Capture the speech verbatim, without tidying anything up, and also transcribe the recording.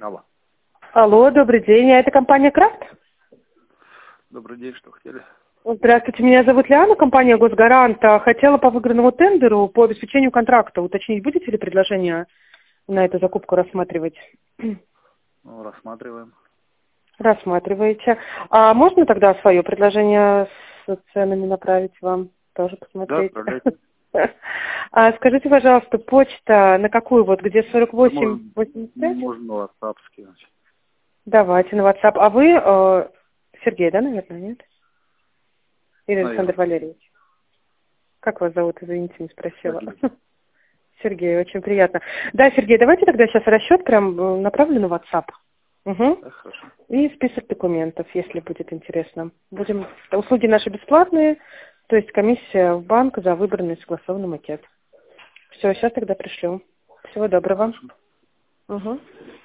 Алло. Алло, добрый день. А это компания «Крафт»? Добрый день, что хотели? Здравствуйте, меня зовут Лиана, компания «Госгарант». Хотела по выигранному тендеру по обеспечению контракта уточнить, будете ли предложение на эту закупку рассматривать? Ну, рассматриваем. Рассматриваете. А можно тогда свое предложение с ценами направить вам? Тоже Да, посмотреть. отправляйте. А скажите, пожалуйста, почта на какую вот, где сорок восемь восемьдесят пять? Можно на WhatsApp скинуть. Давайте на WhatsApp. А вы э, Сергей, да, наверное, нет? Или Александр Наверное. Валерьевич? Как вас зовут, извините, не спросила. Сергей. Сергей, очень приятно. Да, Сергей, давайте тогда сейчас расчет прям э, направлю на WhatsApp. Угу. Да, хорошо. И список документов, если будет интересно. Будем... Услуги наши бесплатные, то есть комиссия в банк за выбранный согласованный макет. Все, сейчас тогда пришлю. Всего доброго. Хорошо. Угу.